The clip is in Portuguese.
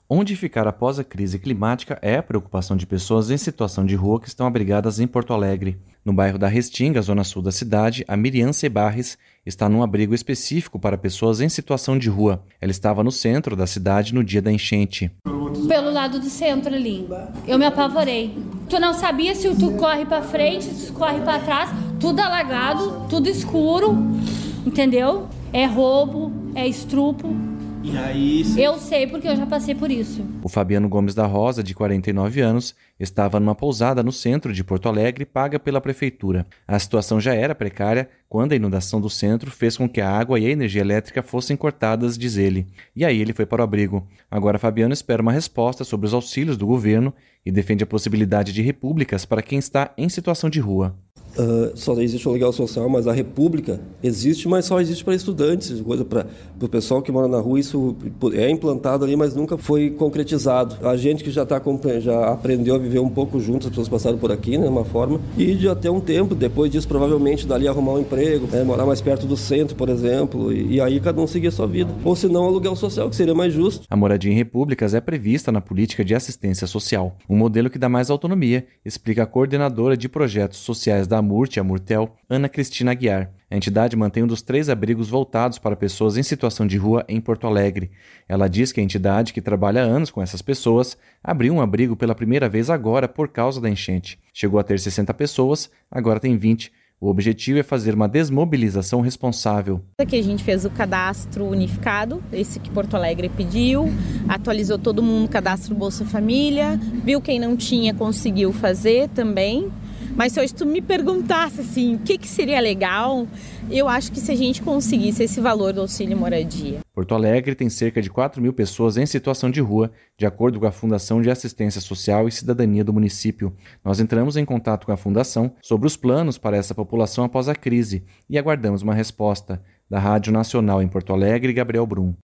Onde ficar após a crise climática é a preocupação de pessoas em situação de rua que estão abrigadas em Porto Alegre. No bairro da Restinga, zona sul da cidade, a Miriam Sebarres está num abrigo específico para pessoas em situação de rua. Ela estava no centro da cidade no dia da enchente. Pelo lado do centro ali, eu me apavorei. Tu não sabia se tu corre para frente, se tu corre para trás, tudo alagado, tudo escuro, entendeu? É roubo, é estrupo. E aí, eu sei porque eu já passei por isso. O Fabiano Gomes da Rosa, de 49 anos, estava numa pousada no centro de Porto Alegre paga pela prefeitura. A situação já era precária quando a inundação do centro fez com que a água e a energia elétrica fossem cortadas, diz ele. E aí ele foi para o abrigo. Agora Fabiano espera uma resposta sobre os auxílios do governo e defende a possibilidade de repúblicas para quem está em situação de rua. Só existe o aluguel social, mas a república existe, mas só existe para estudantes, coisa para o pessoal que mora na rua. Isso é implantado ali, mas nunca foi concretizado. A gente que já aprendeu a viver um pouco juntos, as pessoas passaram por aqui, né, de uma forma, e de até um tempo, depois disso, provavelmente, dali arrumar um emprego, morar mais perto do centro, por exemplo, e aí cada um seguir a sua vida. Ou se não, aluguel social, que seria mais justo. A moradia em repúblicas é prevista na política de assistência social, um modelo que dá mais autonomia, explica a coordenadora de projetos sociais da a Murtel, Ana Cristina Aguiar. A entidade mantém um dos 3 abrigos voltados para pessoas em situação de rua em Porto Alegre. Ela diz que a entidade, que trabalha há anos com essas pessoas, abriu um abrigo pela primeira vez agora por causa da enchente. Chegou a ter 60 pessoas, agora tem 20. O objetivo é fazer uma desmobilização responsável. Aqui a gente fez o cadastro unificado, esse que Porto Alegre pediu, atualizou todo mundo o cadastro Bolsa Família, viu quem não tinha, conseguiu fazer também. Mas se hoje tu me perguntasse assim, o que seria legal, eu acho que se a gente conseguisse esse valor do auxílio moradia. Porto Alegre tem cerca de 4.000 pessoas em situação de rua, de acordo com a Fundação de Assistência Social e Cidadania do município. Nós entramos em contato com a Fundação sobre os planos para essa população após a crise e aguardamos uma resposta. Da Rádio Nacional em Porto Alegre, Gabriel Brum.